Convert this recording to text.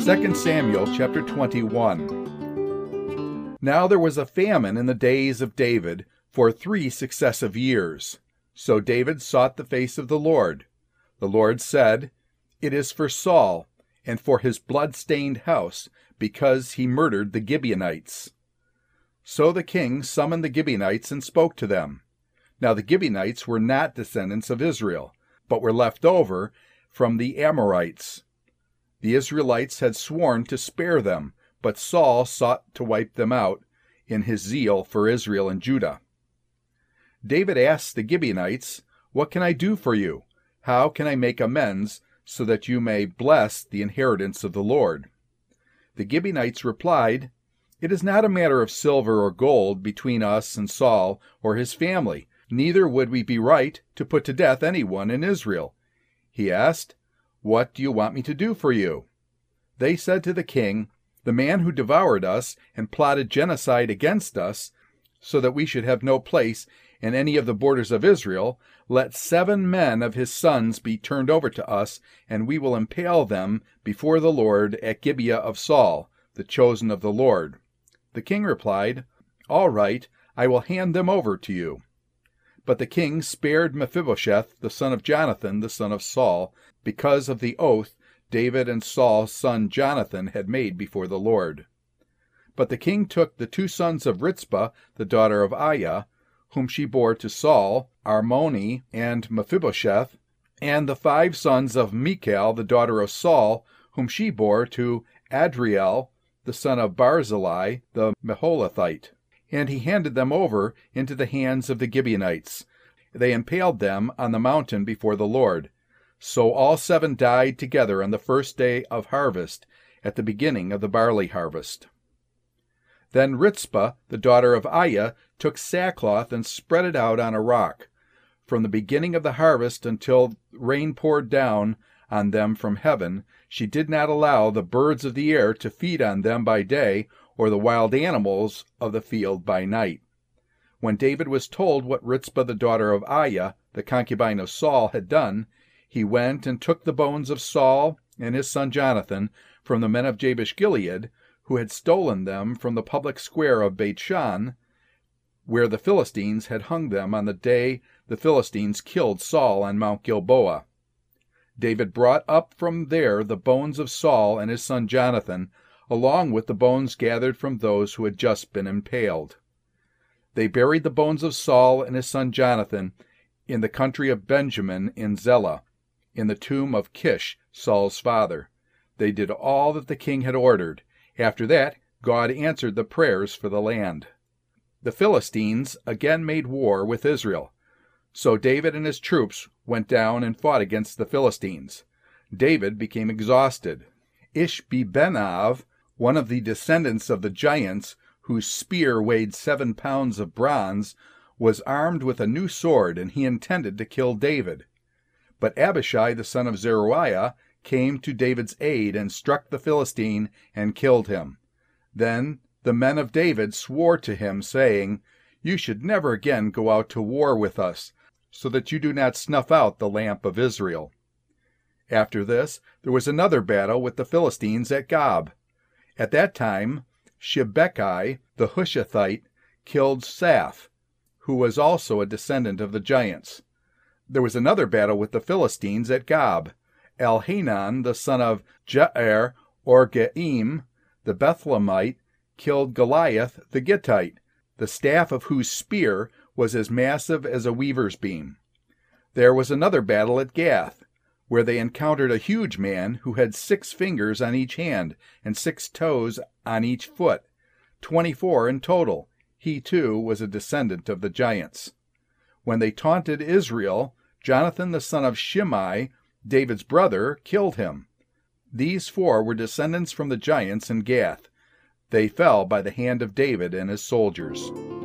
2 Samuel chapter 21. Now there was a famine in the days of David for 3 successive years. So David sought the face of the Lord. The Lord said, "It is for Saul, and for his blood-stained house, because he murdered the Gibeonites." So the king summoned the Gibeonites and spoke to them. Now the Gibeonites were not descendants of Israel, but were left over from the Amorites. The Israelites had sworn to spare them, but Saul sought to wipe them out in his zeal for Israel and Judah. David asked the Gibeonites, "What can I do for you? How can I make amends so that you may bless the inheritance of the Lord?" The Gibeonites replied, "It is not a matter of silver or gold between us and Saul or his family, neither would we be right to put to death anyone in Israel." He asked, "What do you want me to do for you?" They said to the king, "The man who devoured us and plotted genocide against us, so that we should have no place in any of the borders of Israel, let 7 men of his sons be turned over to us, and we will impale them before the Lord at Gibeah of Saul, the chosen of the Lord." The king replied, "All right, I will hand them over to you." But the king spared Mephibosheth, the son of Jonathan, the son of Saul, because of the oath David and Saul's son Jonathan had made before the Lord. But the king took the 2 sons of Rizpah, the daughter of Aiah, whom she bore to Saul, Armoni and Mephibosheth, and the 5 sons of Michal, the daughter of Saul, whom she bore to Adriel, the son of Barzillai, the Meholathite. And he handed them over into the hands of the Gibeonites. They impaled them on the mountain before the Lord. So all 7 died together on the first day of harvest, at the beginning of the barley harvest. Then Rizpah, the daughter of Aiah, took sackcloth and spread it out on a rock. From the beginning of the harvest until rain poured down on them from heaven, she did not allow the birds of the air to feed on them by day, or the wild animals of the field by night. When David was told what Rizpah the daughter of Aiah, the concubine of Saul, had done, he went and took the bones of Saul and his son Jonathan from the men of Jabesh-Gilead, who had stolen them from the public square of Beth-shan, where the Philistines had hung them on the day the Philistines killed Saul on Mount Gilboa. David brought up from there the bones of Saul and his son Jonathan, along with the bones gathered from those who had just been impaled. They buried the bones of Saul and his son Jonathan in the country of Benjamin in Zelah, in the tomb of Kish, Saul's father. They did all that the king had ordered. After that, God answered the prayers for the land. The Philistines again made war with Israel. So David and his troops went down and fought against the Philistines. David became exhausted. Ishbi-benob, one of the descendants of the giants, whose spear weighed 7 pounds of bronze, was armed with a new sword, and he intended to kill David. But Abishai the son of Zeruiah came to David's aid and struck the Philistine and killed him. Then the men of David swore to him, saying, "You should never again go out to war with us, so that you do not snuff out the lamp of Israel." After this, there was another battle with the Philistines at Gob. At that time, Shibbekai the Hushathite killed Saph, who was also a descendant of the giants. There was another battle with the Philistines at Gob. Elhanan, the son of Jair or Geim, the Bethlehemite, killed Goliath the Gittite, the staff of whose spear was as massive as a weaver's beam. There was another battle at Gath, where they encountered a huge man who had 6 fingers on each hand and 6 toes on each foot, 24 in total. He too was a descendant of the giants. When they taunted Israel, Jonathan the son of Shimei, David's brother, killed him. These 4 were descendants from the giants in Gath. They fell by the hand of David and his soldiers.